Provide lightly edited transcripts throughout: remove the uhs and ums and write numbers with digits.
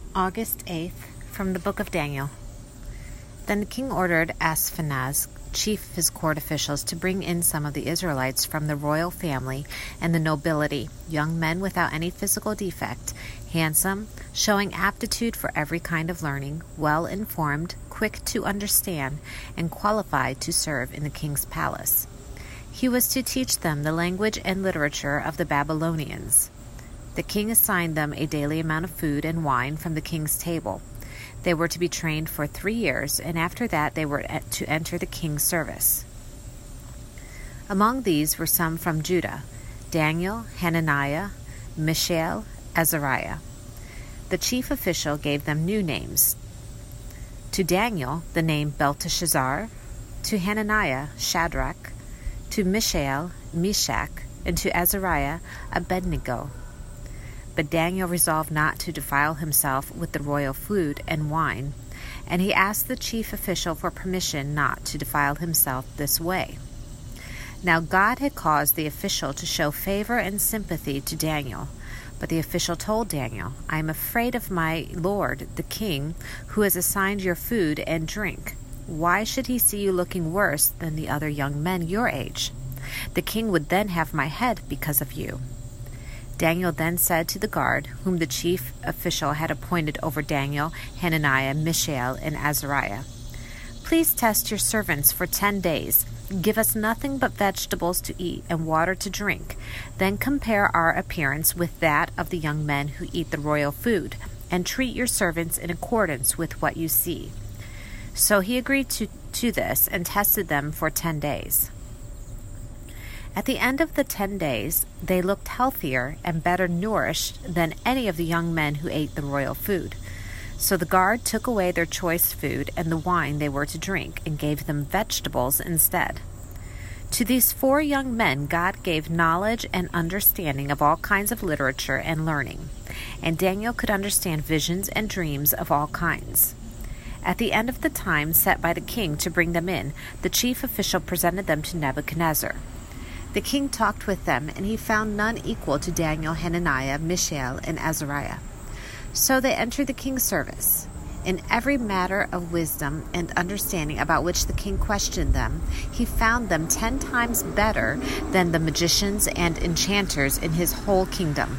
August 8th, from the book of Daniel. Then the king ordered Ashpenaz, chief of his court officials, to bring in some of the Israelites from the royal family and the nobility, young men without any physical defect, handsome, showing aptitude for every kind of learning, well-informed, quick to understand, and qualified to serve in the king's palace. He was to teach them the language and literature of the Babylonians. The king assigned them a daily amount of food and wine from the king's table. They were to be trained for 3 years, and after that they were to enter the king's service. Among these were some from Judah: Daniel, Hananiah, Mishael, Azariah. The chief official gave them new names. To Daniel, the name Belteshazzar; to Hananiah, Shadrach; to Mishael, Meshach; and to Azariah, Abednego. But Daniel resolved not to defile himself with the royal food and wine, and he asked the chief official for permission not to defile himself this way. Now God had caused the official to show favor and sympathy to Daniel, but the official told Daniel, "I am afraid of my lord, the king, who has assigned your food and drink. Why should he see you looking worse than the other young men your age? The king would then have my head because of you." Daniel then said to the guard, whom the chief official had appointed over Daniel, Hananiah, Mishael, and Azariah, "Please test your servants for 10 days. Give us nothing but vegetables to eat and water to drink. Then compare our appearance with that of the young men who eat the royal food, and treat your servants in accordance with what you see." So he agreed to this and tested them for 10 days. At the end of the 10 days, they looked healthier and better nourished than any of the young men who ate the royal food. So the guard took away their choice food and the wine they were to drink, and gave them vegetables instead. To these 4 young men God gave knowledge and understanding of all kinds of literature and learning, and Daniel could understand visions and dreams of all kinds. At the end of the time set by the king to bring them in, the chief official presented them to Nebuchadnezzar. The king talked with them, and he found none equal to Daniel, Hananiah, Mishael, and Azariah. So they entered the king's service. In every matter of wisdom and understanding about which the king questioned them, he found them 10 times better than the magicians and enchanters in his whole kingdom.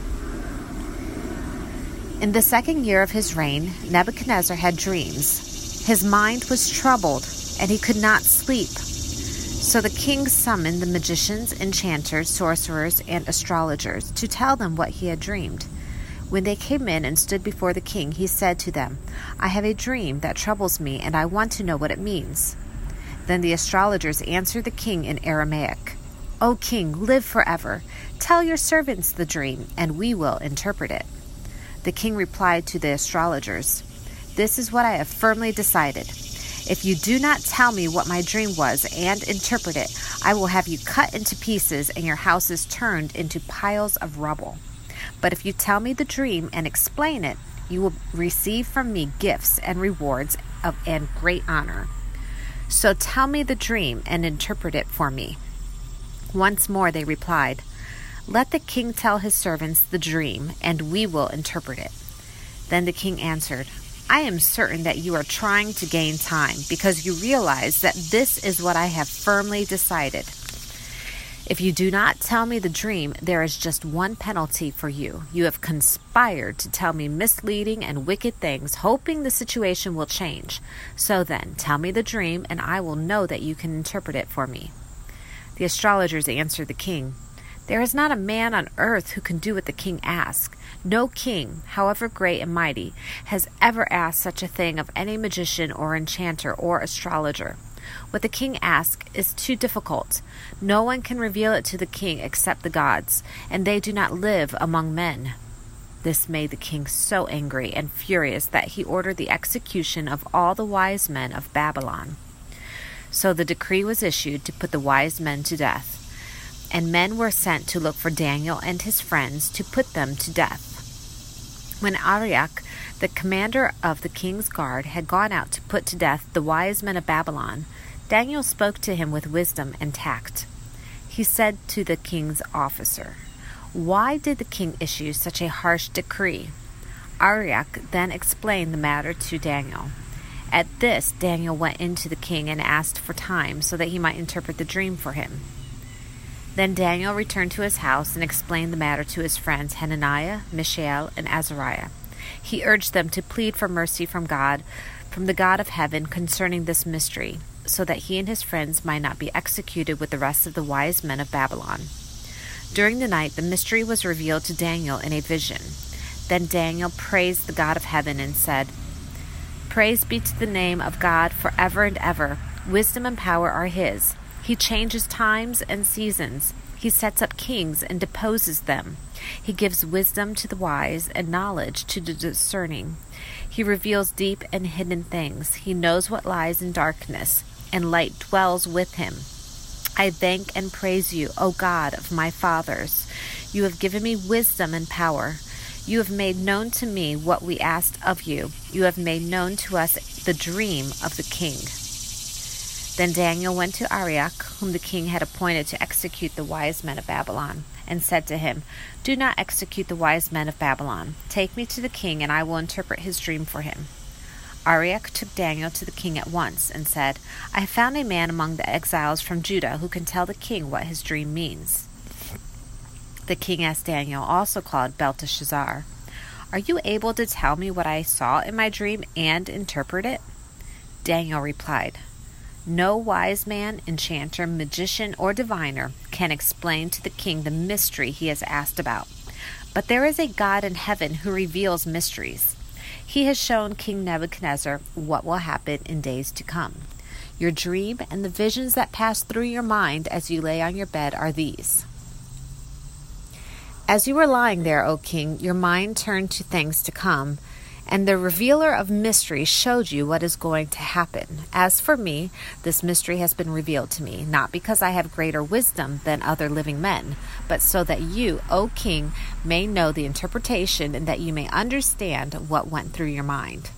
In the 2nd year of his reign, Nebuchadnezzar had dreams. His mind was troubled, and he could not sleep. So the king summoned the magicians, enchanters, sorcerers, and astrologers to tell them what he had dreamed. When they came in and stood before the king, he said to them, "I have a dream that troubles me, and I want to know what it means." Then the astrologers answered the king in Aramaic, "O king, live forever. Tell your servants the dream, and we will interpret it." The king replied to the astrologers, "This is what I have firmly decided. If you do not tell me what my dream was and interpret it, I will have you cut into pieces and your houses turned into piles of rubble. But if you tell me the dream and explain it, you will receive from me gifts and rewards and great honor. So tell me the dream and interpret it for me." Once more they replied, "Let the king tell his servants the dream, and we will interpret it." Then the king answered, "I am certain that you are trying to gain time, because you realize that this is what I have firmly decided. If you do not tell me the dream, there is just one penalty for you. You have conspired to tell me misleading and wicked things, hoping the situation will change. So then, tell me the dream, and I will know that you can interpret it for me." The astrologers answered the king, "There is not a man on earth who can do what the king asks. No king, however great and mighty, has ever asked such a thing of any magician or enchanter or astrologer. What the king asks is too difficult. No one can reveal it to the king except the gods, and they do not live among men." This made the king so angry and furious that he ordered the execution of all the wise men of Babylon. So the decree was issued to put the wise men to death, and men were sent to look for Daniel and his friends to put them to death. When Arioch, the commander of the king's guard, had gone out to put to death the wise men of Babylon, Daniel spoke to him with wisdom and tact. He said to the king's officer, "Why did the king issue such a harsh decree? Arioch then explained the matter to Daniel. At this, Daniel went in to the king and asked for time so that he might interpret the dream for him. Then Daniel returned to his house and explained the matter to his friends Hananiah, Mishael, and Azariah. He urged them to plead for mercy from the God of heaven concerning this mystery, so that he and his friends might not be executed with the rest of the wise men of Babylon. During the night, the mystery was revealed to Daniel in a vision. Then Daniel praised the God of heaven and said, "Praise be to the name of God forever and ever. Wisdom and power are his. He changes times and seasons. He sets up kings and deposes them. He gives wisdom to the wise and knowledge to the discerning. He reveals deep and hidden things. He knows what lies in darkness, and light dwells with him. I thank and praise you, O God of my fathers. You have given me wisdom and power. You have made known to me what we asked of you. You have made known to us the dream of the king." Then Daniel went to Arioch, whom the king had appointed to execute the wise men of Babylon, and said to him, "Do not execute the wise men of Babylon. Take me to the king, and I will interpret his dream for him." Arioch took Daniel to the king at once, and said, "I have found a man among the exiles from Judah who can tell the king what his dream means." The king asked Daniel, also called Belteshazzar, "Are you able to tell me what I saw in my dream and interpret it?" Daniel replied, "No wise man, enchanter, magician, or diviner can explain to the king the mystery he has asked about. But there is a God in heaven who reveals mysteries. He has shown King Nebuchadnezzar what will happen in days to come. Your dream and the visions that pass through your mind as you lay on your bed are these. As you were lying there, O king, your mind turned to things to come, and the revealer of mysteries showed you what is going to happen. As for me, this mystery has been revealed to me, not because I have greater wisdom than other living men, but so that you, O king, may know the interpretation and that you may understand what went through your mind.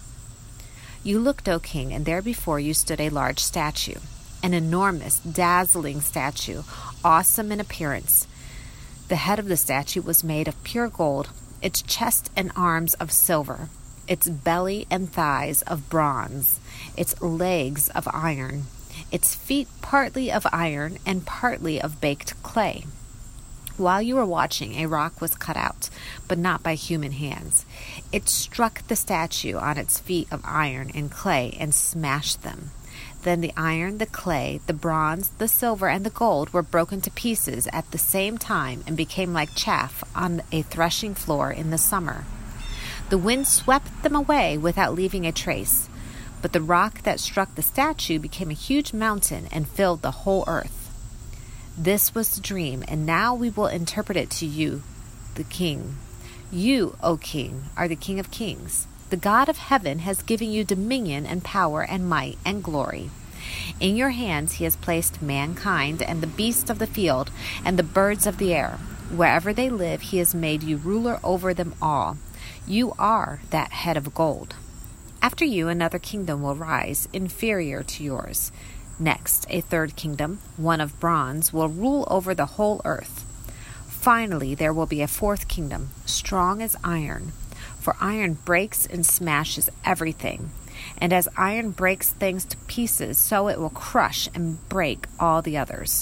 You looked, O king, and there before you stood a large statue, an enormous, dazzling statue, awesome in appearance. The head of the statue was made of pure gold, its chest and arms of silver, its belly and thighs of bronze, its legs of iron, its feet partly of iron and partly of baked clay. While you were watching, a rock was cut out, but not by human hands. It struck the statue on its feet of iron and clay and smashed them. Then the iron, the clay, the bronze, the silver, and the gold were broken to pieces at the same time and became like chaff on a threshing floor in the summer. The wind swept them away without leaving a trace, but the rock that struck the statue became a huge mountain and filled the whole earth. This was the dream, and now we will interpret it to you, the king. You, O king, are the King of kings. The God of heaven has given you dominion and power and might and glory. In your hands he has placed mankind and the beasts of the field and the birds of the air. Wherever they live, he has made you ruler over them all. You are that head of gold. After you, another kingdom will rise, inferior to yours. Next, a third kingdom, one of bronze, will rule over the whole earth. Finally, there will be a fourth kingdom, strong as iron. For iron breaks and smashes everything. And as iron breaks things to pieces, so it will crush and break all the others.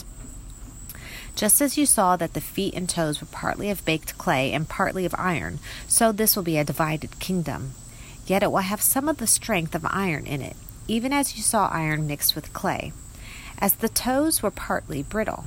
Just as you saw that the feet and toes were partly of baked clay and partly of iron, so this will be a divided kingdom. Yet it will have some of the strength of iron in it, even as you saw iron mixed with clay. As the toes were partly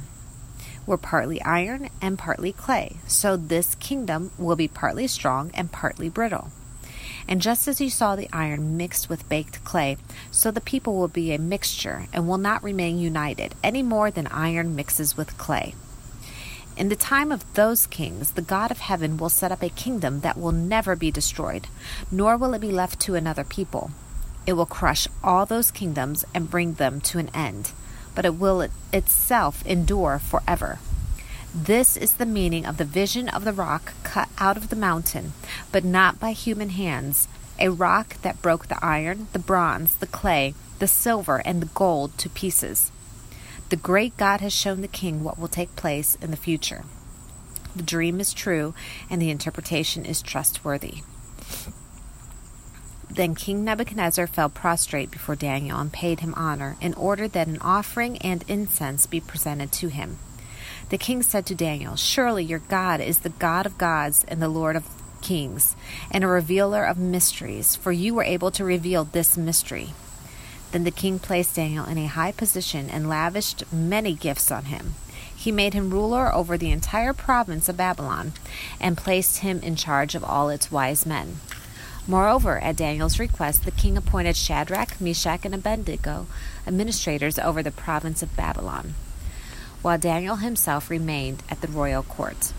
iron and partly clay, so this kingdom will be partly strong and partly brittle. And just as you saw the iron mixed with baked clay, so the people will be a mixture and will not remain united any more than iron mixes with clay. In the time of those kings, the God of heaven will set up a kingdom that will never be destroyed, nor will it be left to another people. It will crush all those kingdoms and bring them to an end, but it will itself endure forever. This is the meaning of the vision of the rock cut out of the mountain, but not by human hands, a rock that broke the iron, the bronze, the clay, the silver, and the gold to pieces. The great God has shown the king what will take place in the future. The dream is true, and the interpretation is trustworthy. Then King Nebuchadnezzar fell prostrate before Daniel and paid him honor, and ordered that an offering and incense be presented to him. The king said to Daniel, "Surely your God is the God of gods and the Lord of kings, and a revealer of mysteries, for you were able to reveal this mystery." Then the king placed Daniel in a high position and lavished many gifts on him. He made him ruler over the entire province of Babylon and placed him in charge of all its wise men. Moreover, at Daniel's request, the king appointed Shadrach, Meshach, and Abednego administrators over the province of Babylon, while Daniel himself remained at the royal court.